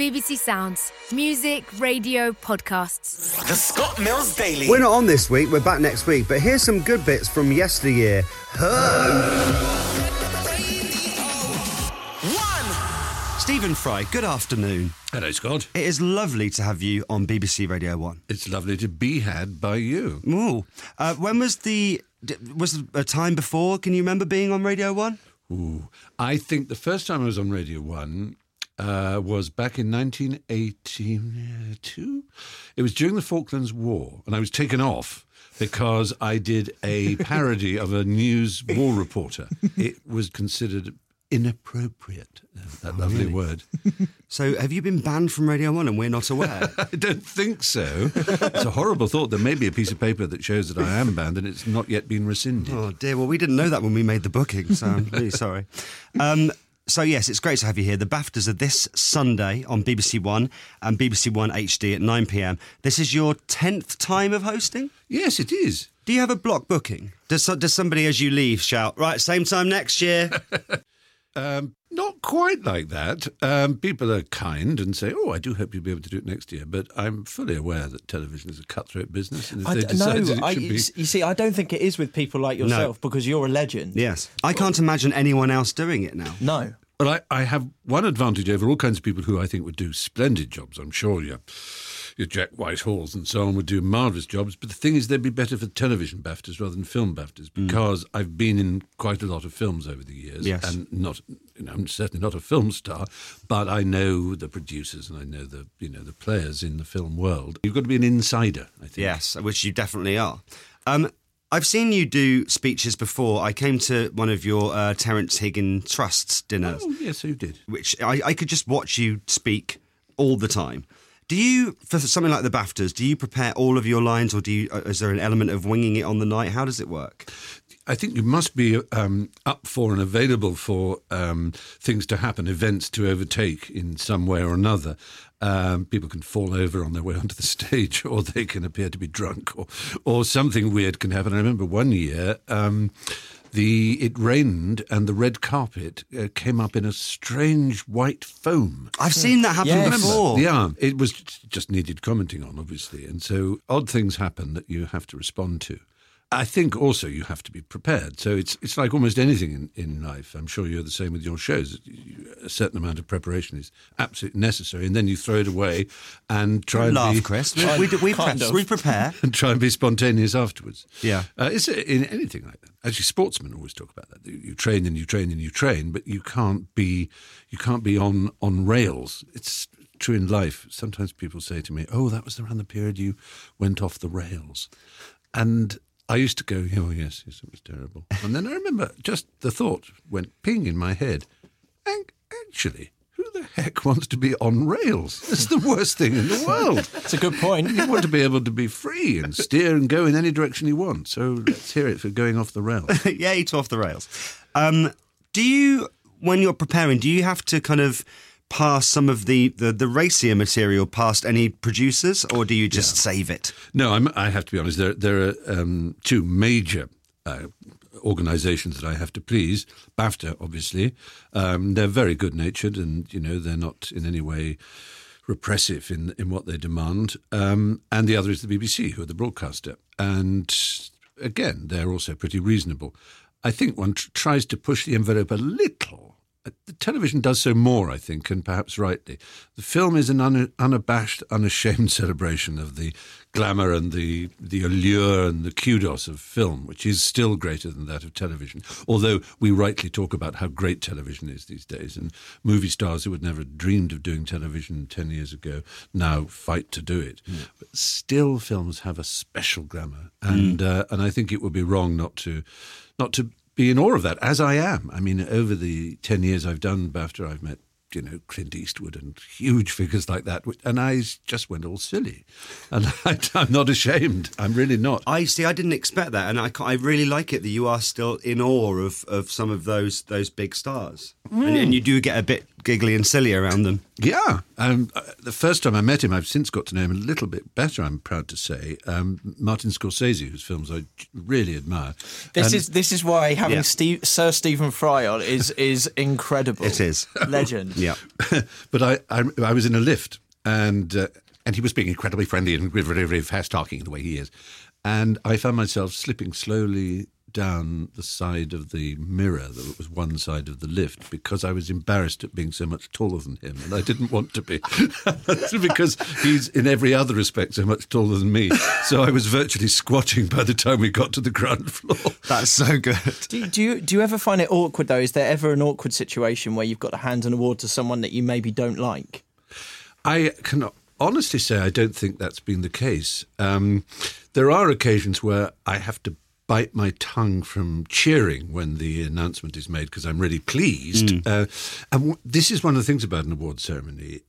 BBC Sounds. Music, radio, podcasts. The Scott Mills Daily. We're not on this week, we're back next week, but here's some good bits from yesteryear. Stephen Fry, good afternoon. Hello, Scott. It is lovely to have you on BBC Radio 1. It's lovely to be had by you. Ooh. When was was a time before, can you remember being on Radio 1? Ooh. I think the first time I was on Radio 1 was back in 1982. It was during the Falklands War, and I was taken off because I did a parody of a news war reporter. It was considered inappropriate, that lovely word. So have you been banned from Radio 1 and we're not aware? I don't think so. It's a horrible thought. There may be a piece of paper that shows that I am banned and it's not yet been rescinded. Oh dear, well we didn't know that when we made the booking, so I'm really sorry. So yes, it's great to have you here. The BAFTAs are this Sunday on BBC One and BBC One HD at 9 p.m. This is your 10th time of hosting? Yes, it is. Do you have a block booking? Does somebody as you leave shout, right, same time next year? Not quite like that. People are kind and say, I do hope you'll be able to do it next year. But I'm fully aware that television is a cutthroat business. And if they decide that it should be... You see, I don't think it is with people like yourself because you're a legend. Yes. I can't imagine anyone else doing it now. No. Well, I have one advantage over all kinds of people who I think would do splendid jobs. I'm sure your Jack Whitehalls and so on would do marvellous jobs. But the thing is, they'd be better for television BAFTAs rather than film BAFTAs because I've been in quite a lot of films over the years. Yes. And I'm certainly not a film star, but I know the producers and I know the players in the film world. You've got to be an insider, I think. Yes, which you definitely are. I've seen you do speeches before. I came to one of your Terence Higgins Trust's dinners. Oh, yes, you did. Which I could just watch you speak all the time. Do you, for something like the BAFTAs, do you prepare all of your lines or is there an element of winging it on the night? How does it work? I think you must be up for and available for things to happen, events to overtake in some way or another. People can fall over on their way onto the stage or they can appear to be drunk or something weird can happen. I remember one year it rained and the red carpet came up in a strange white foam. I've seen that happen before. Yeah, it was just needed commenting on, obviously. And so odd things happen that you have to respond to. I think also you have to be prepared. So it's like almost anything in life. I'm sure you're the same with your shows. A certain amount of preparation is absolutely necessary, and then you throw it away and try and laugh, Chris. We prepare and try and be spontaneous afterwards. Yeah, it's in anything like that. Actually, sportsmen always talk about that. You train and you train and you train, but you can't be on rails. It's true in life. Sometimes people say to me, "Oh, that was around the period you went off the rails," and I used to go, "Oh, yes, it was terrible." And then I remember just the thought went ping in my head. Actually, who the heck wants to be on rails? It's the worst thing in the world. That's a good point. You want to be able to be free and steer and go in any direction you want. So let's hear it for going off the rails. Yay to off the rails. Do you, when you're preparing, do you have to kind of pass some of the racier material past any producers, or do you just save it? No, I have to be honest. There are two major organisations that I have to please. BAFTA, obviously. They're very good-natured and, they're not in any way repressive in what they demand. And the other is the BBC, who are the broadcaster. And, again, they're also pretty reasonable. I think one tries to push the envelope a little. The television does so more, I think, and perhaps rightly. The film is an unabashed, unashamed celebration of the glamour and the allure and the kudos of film, which is still greater than that of television. Although we rightly talk about how great television is these days, and movie stars who would never have dreamed of doing television 10 years ago now fight to do it. Mm. But still, films have a special glamour, and I think it would be wrong not to be in awe of that, as I am. I mean, over the 10 years I've done BAFTA, I've met, Clint Eastwood and huge figures like that, and I just went all silly. And I'm not ashamed. I'm really not. I didn't expect that, and I really like it that you are still in awe of some of those big stars. And you do get a bit giggly and silly around them. Yeah. The first time I met him, I've since got to know him a little bit better, I'm proud to say. Martin Scorsese, whose films I really admire. This is why having Yeah. Sir Stephen Fry on is incredible. It is. Legend. Yeah. But I was in a lift, and he was being incredibly friendly and very, very fast talking the way he is. And I found myself slipping slowly down the side of the mirror that was one side of the lift because I was embarrassed at being so much taller than him, and I didn't want to be because he's in every other respect so much taller than me. So I was virtually squatting by the time we got to the ground floor. That's so good. Do you ever find it awkward though? Is there ever an awkward situation where you've got to hand an award to someone that you maybe don't like? I can honestly say I don't think that's been the case. There are occasions where I have to bite my tongue from cheering when the announcement is made because I'm really pleased. And this is one of the things about an award ceremony.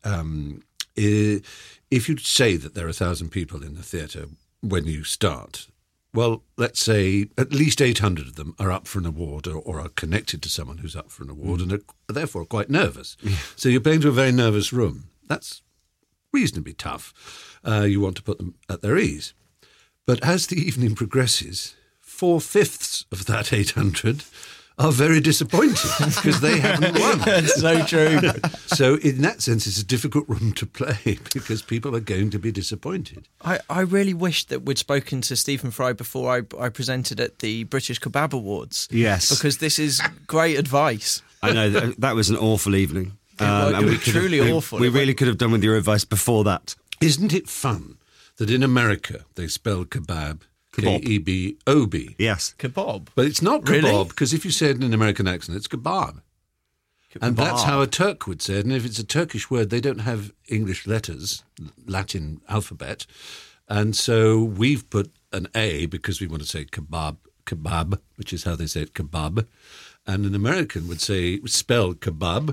If you say that there are 1,000 people in the theatre when you start, well, let's say at least 800 of them are up for an award or are connected to someone who's up for an award and are therefore quite nervous. So you're playing to a very nervous room. That's reasonably tough. You want to put them at their ease. But as the evening progresses, 4/5 of that 800 are very disappointed because they haven't won. That's so true. So in that sense, it's a difficult room to play because people are going to be disappointed. I really wish that we'd spoken to Stephen Fry before I presented at the British Kebab Awards. Yes. Because this is great advice. I know that was an awful evening. It was could truly have, awful. We really could have done with your advice before that. Isn't it fun that in America they spell kebab K-E-B-O-B? Yes. Kebab. But it's not kebab, Really? because if you say it in an American accent, it's kebab. And that's how a Turk would say it. And if it's a Turkish word, they don't have English letters, Latin alphabet. And so we've put an A because we want to say kebab, which is how they say it, kebab. And an American would spell kebab,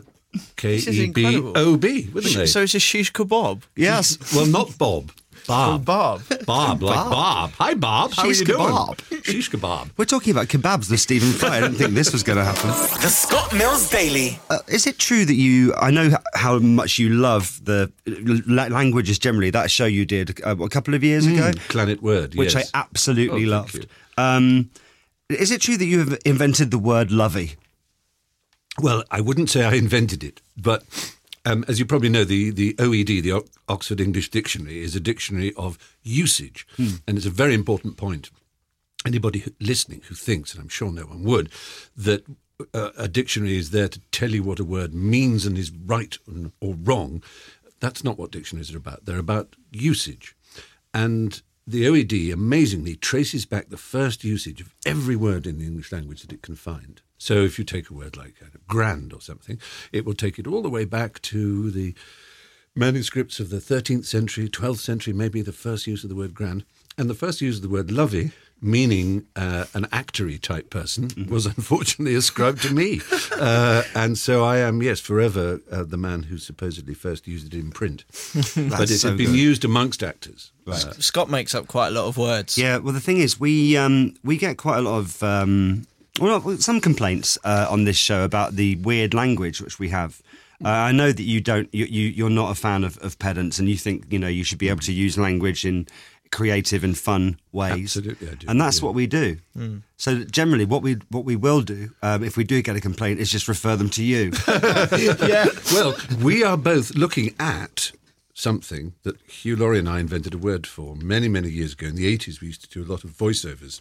K-E-B-O-B, with an A. So it's a shish kebab? Yes. Well, not Bob. Bob. Bob. Bob, like Bob. Hi, Bob. How Shish are you doing? kebab. Shish kebab. We're talking about kebabs with Stephen Fry. I didn't think this was going to happen. The Scott Mills Daily. Is it true that I know how much you love the languages generally, that show you did a couple of years ago? Planet Word, Which yes. I absolutely Oh, thank loved. Is it true that you have invented the word lovey? Well, I wouldn't say I invented it, but as you probably know, the OED, the Oxford English Dictionary, is a dictionary of usage, and it's a very important point. Anybody listening who thinks, and I'm sure no one would, that a dictionary is there to tell you what a word means and is right or wrong, that's not what dictionaries are about. They're about usage. And the OED amazingly traces back the first usage of every word in the English language that it can find. So if you take a word like grand or something, it will take it all the way back to the manuscripts of the 13th century, 12th century, maybe the first use of the word grand. And the first use of the word lovey, meaning an actory type person, was unfortunately ascribed to me. And so I am, yes, forever the man who supposedly first used it in print. But it had been used amongst actors. Right. Scott makes up quite a lot of words. Yeah, well, the thing is, we get quite a lot of some complaints on this show about the weird language which we have. I know that you're not a fan of pedants, and you think you should be able to use language in creative and fun ways. Absolutely, I do. And that's what we do. So generally, what we will do if we do get a complaint is just refer them to you. Yeah. Well, we are both looking at something that Hugh Laurie and I invented a word for many, many years ago. In the 80s, we used to do a lot of voiceovers,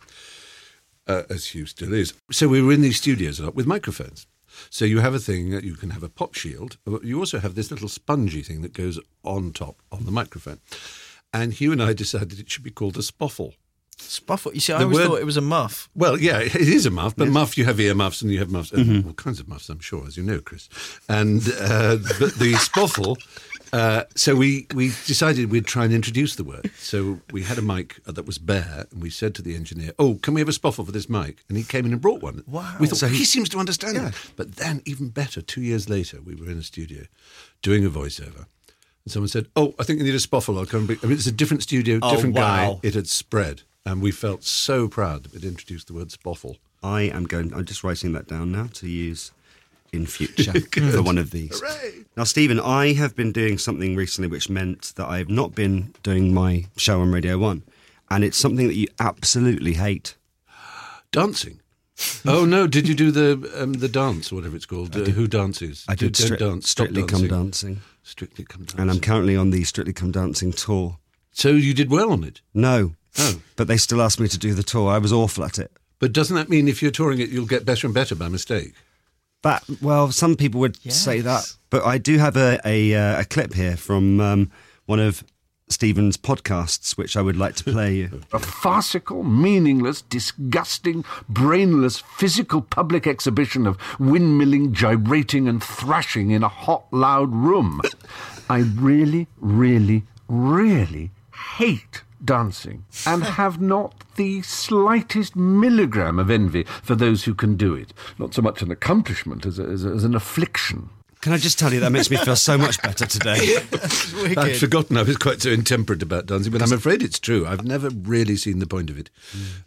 as Hugh still is. So we were in these studios a lot with microphones. So you have a thing that you can have a pop shield. But you also have this little spongy thing that goes on top of the microphone. And Hugh and I decided it should be called a spoffle. Spoffle. You see, I always thought it was a muff. Well, yeah, it is a muff, but muff, you have ear muffs and you have muffs, all kinds of muffs, I'm sure, as you know, Chris. And but the spoffle, so we decided we'd try and introduce the word. So we had a mic that was bare, and we said to the engineer, "Oh, can we have a spoffle for this mic?" And he came in and brought one. Wow. We thought, so he seems to understand it. But then, even better, 2 years later, we were in a studio doing a voiceover. And someone said, "Oh, I think you need a spoffle. I'll come." I mean, it's a different studio, different guy. It had spread. And we felt so proud that we'd introduced the word spoffle. I'm just writing that down now to use in future for one of these. Hooray! Now, Stephen, I have been doing something recently which meant that I've not been doing my show on Radio 1, and it's something that you absolutely hate. Dancing. Oh no! Did you do the dance or whatever it's called? Who dances? I did Don't dance. Stop Strictly Come Dancing. Strictly Come Dancing. And I'm currently on the Strictly Come Dancing tour. So you did well on it. No. Oh. But they still asked me to do the tour. I was awful at it. But doesn't that mean if you're touring it, you'll get better and better by mistake? Well, some people would say that. But I do have a clip here from one of Stephen's podcasts, which I would like to play you. A farcical, meaningless, disgusting, brainless, physical public exhibition of windmilling, gyrating and thrashing in a hot, loud room. I really, really, really hate dancing and have not the slightest milligram of envy for those who can do it. Not so much an accomplishment as an affliction. Can I just tell you that makes me feel so much better today? I'd forgotten I was quite so intemperate about dancing, but I'm afraid it's true. I've never really seen the point of it.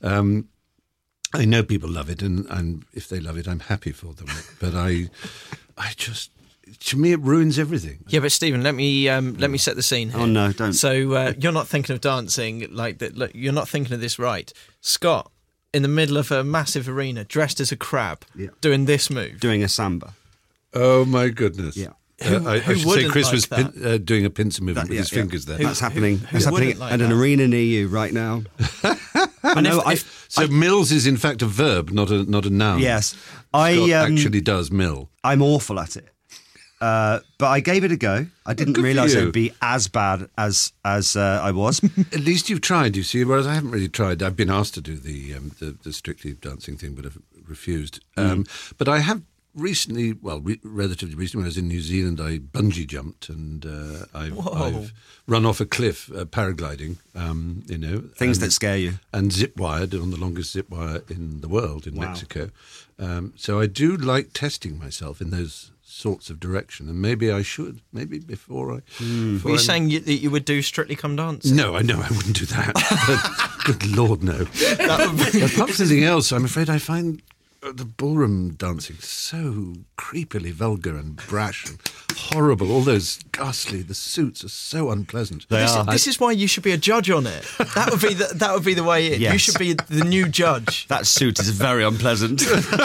I know people love it, and if they love it, I'm happy for them. But I just, to me, it ruins everything. Yeah, but Stephen, let me set the scene here. Oh no, don't. So you're not thinking of dancing like that. Look, you're not thinking of this right. Scott, in the middle of a massive arena, dressed as a crab, doing this move. Doing a samba. Oh my goodness! Yeah. I should say wouldn't Chris like was doing a pincer movement with his fingers there. That's happening. That's wouldn't happening like at an that? arena near you right now. I know. So mills is in fact a verb, not a noun. Yes, Scott actually does mill. I'm awful at it, but I gave it a go. I didn't good for realise it you. would be as bad as I was. At least you've tried, you see, whereas I haven't really tried. I've been asked to do the Strictly Dancing thing, but I've refused. But I have recently, relatively recently, when I was in New Zealand, I bungee jumped and I've run off a cliff paragliding, Things that scare you. And zip-wired on the longest zip-wire in the world in Mexico. So I do like testing myself in those sorts of direction, and maybe I should. Maybe before I. Were you saying that you would do Strictly Come Dancing? No, I know I wouldn't do that. Good Lord, no. Apart from anything else, I'm afraid I find the ballroom dancing so creepily vulgar and brash and horrible. All those the suits are so unpleasant. This is why you should be a judge on it. That would be the way in. Yes. You should be the new judge. That suit is very unpleasant.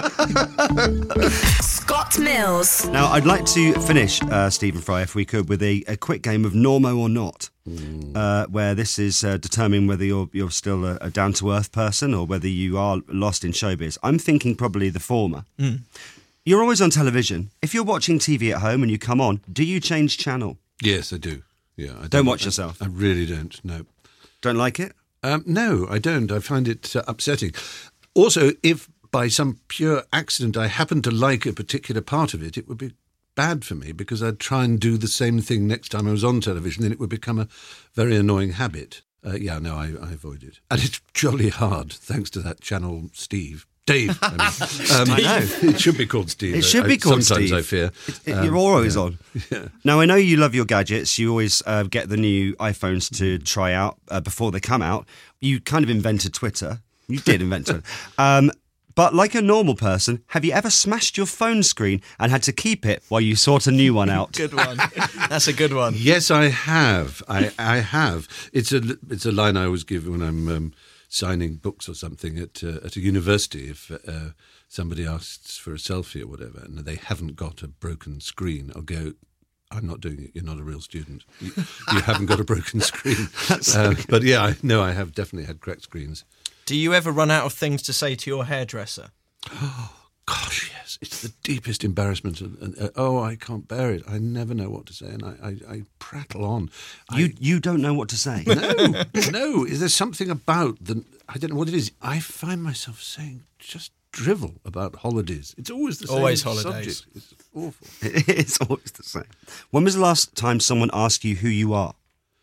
Scott Mills. Now, I'd like to finish, Stephen Fry, if we could, with a quick game of Normo or Not, where this is determining whether you're still a down-to-earth person or whether you are lost in showbiz. I'm thinking probably the former. You're always on television. If you're watching TV at home and you come on, do you change channel? Yes, I do. Yeah, I Don't watch yourself? I really don't, no. Don't like it? No, I don't. I find it upsetting. Also, if by some pure accident I happen to like a particular part of it, it would be bad for me because I'd try and do the same thing next time I was on television, then it would become a very annoying habit. I avoid it. And it's jolly hard, thanks to that channel Dave. I know. It should be called Steve. It should be called sometimes Steve. I fear. You're always on. Yeah. Now, I know you love your gadgets. You always get the new iPhones to try out before they come out. You kind of invented Twitter. You did invent Twitter. But like a normal person, have you ever smashed your phone screen and had to keep it while you sort a new one out? Good one. That's a good one. Yes, I have. I have. It's a line I always give when I'm signing books or something at a university. If somebody asks for a selfie or whatever, and they haven't got a broken screen, I'll go, I'm not doing it. You're not a real student. You haven't got a broken screen. But yeah, I know I have definitely had cracked screens. Do you ever run out of things to say to your hairdresser? Oh, gosh, yes. It's the deepest embarrassment. I can't bear it. I never know what to say, and I prattle on. You don't know what to say? No. Is there something about I don't know what it is. I find myself saying just drivel about holidays. It's always the same Always holidays. subject. It's awful. It's always the same. When was the last time someone asked you who you are?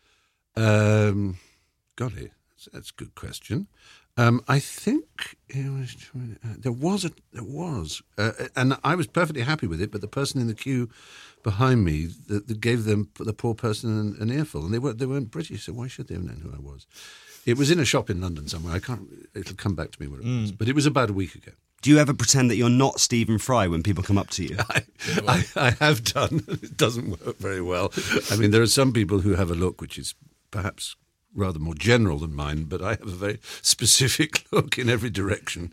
Golly, that's a good question. I think there was, and I was perfectly happy with it. But the person in the queue behind me that gave the poor person an earful, and they weren't British, so why should they have known who I was? It was in a shop in London somewhere. It'll come back to me where it was, but it was about a week ago. Do you ever pretend that you're not Stephen Fry when people come up to you? I have done. It doesn't work very well. I mean, there are some people who have a look which is perhaps rather more general than mine, but I have a very specific look in every direction.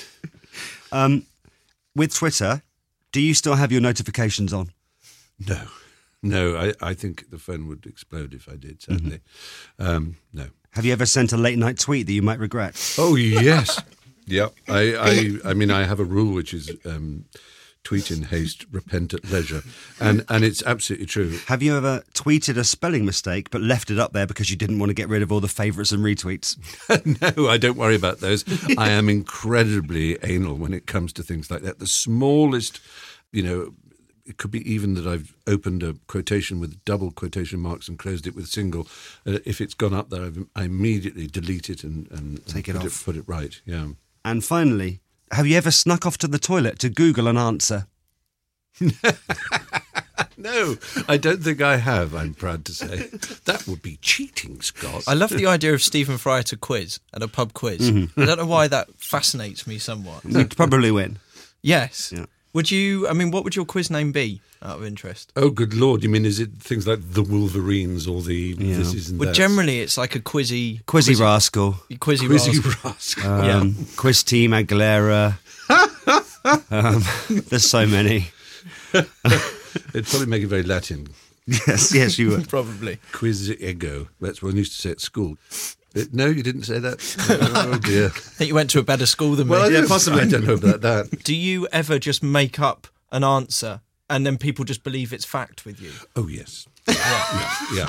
With Twitter, do you still have your notifications on? No, I think the phone would explode if I did, certainly. No. Have you ever sent a late night tweet that you might regret? Oh, yes. Yeah. I mean, I have a rule which is tweet in haste, repent at leisure. And it's absolutely true. Have you ever tweeted a spelling mistake but left it up there because you didn't want to get rid of all the favourites and retweets? No, I don't worry about those. I am incredibly anal when it comes to things like that. The smallest, it could be even that I've opened a quotation with double quotation marks and closed it with single. If it's gone up there, I immediately delete it and take it off. Put it right, yeah. And finally, have you ever snuck off to the toilet to Google an answer? No, I don't think I have, I'm proud to say. That would be cheating, Scott. I love the idea of Stephen Fry at a quiz, at a pub quiz. Mm-hmm. I don't know why that fascinates me somewhat. You'd probably win. Yes. Yeah. What would your quiz name be, out of interest? Oh, good Lord. You mean, is it things like the Wolverines or the this isn't that? Well, generally it's like a quizzy Rascal. Quizzy Rascal. Yeah. Quiz Team Aguilera. There's so many. It'd probably make it very Latin. Yes, you would. Probably. Quiz ego. That's what I used to say at school. No, you didn't say that? Oh, dear. I think you went to a better school than me. Well, yeah, possibly. I don't know about that. Do you ever just make up an answer and then people just believe it's fact with you? Oh, yes. Yeah.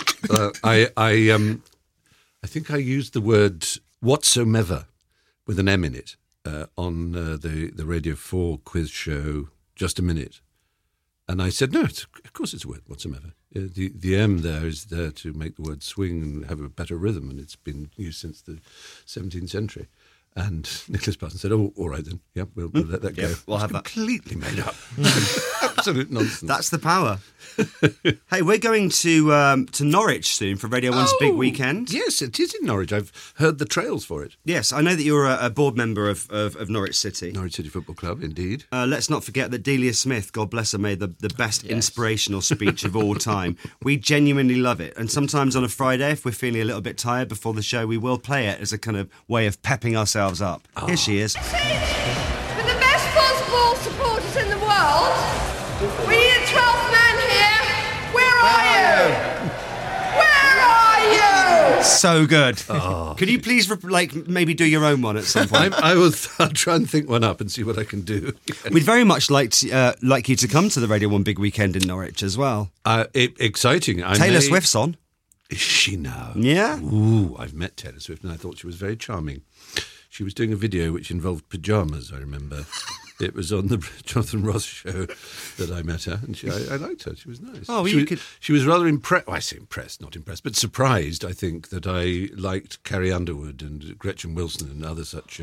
I think I used the word whatsoever with an M in it on the Radio 4 quiz show, Just a Minute. And I said, no, of course it's a word, whatsoever. The M there is there to make the word swing and have a better rhythm, and it's been used since the 17th century. And Nicholas Parton said, oh, all right then. Yeah, we'll let that go. We'll have that. Completely made up. Absolute nonsense. That's the power. Hey, we're going to Norwich soon for Radio 1's big weekend. Yes, it is in Norwich. I've heard the trails for it. Yes, I know that you're a board member of Norwich City. Norwich City Football Club, indeed. Let's not forget that Delia Smith, God bless her, made the best inspirational speech of all time. We genuinely love it. And sometimes on a Friday, if we're feeling a little bit tired before the show, we will play it as a kind of way of pepping ourselves up. Oh. Here she is. With the best football supporters in the world, we need a 12th man here. Where are you? Where are you? So good. Could you please maybe do your own one at some point? I'll try and think one up and see what I can do. We'd very much like you to come to the Radio 1 big weekend in Norwich as well. Exciting. Taylor Swift's on. Is she now? Yeah. Ooh, I've met Taylor Swift and I thought she was very charming. She was doing a video which involved pyjamas, I remember. It was on the Jonathan Ross show that I met her, and I liked her. She was nice. Oh, she was rather impressed. Well, I say impressed, not impressed, but surprised, I think, that I liked Carrie Underwood and Gretchen Wilson and other such...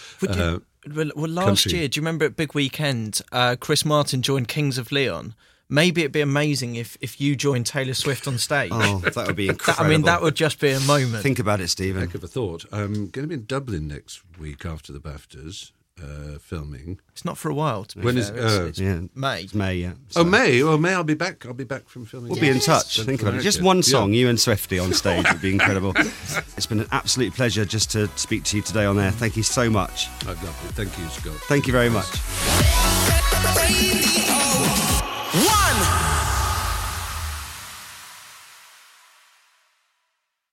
last year, do you remember at Big Weekend, Chris Martin joined Kings of Leon? Maybe it'd be amazing if you joined Taylor Swift on stage. Oh, that would be incredible. that would just be a moment. Think about it, Stephen. Heck of a thought. I'm going to be in Dublin next week after the BAFTAs, filming. It's not for a while, to be when fair. It's May. It's May, yeah. So. May. Well, May I'll be back. I'll be back from filming. We'll be in touch. Think about it. Just one song, you and Swifty on stage would be incredible. It's been an absolute pleasure just to speak to you today on air. Thank you so much. I've loved it. Thank you, Scott. Thank you very much.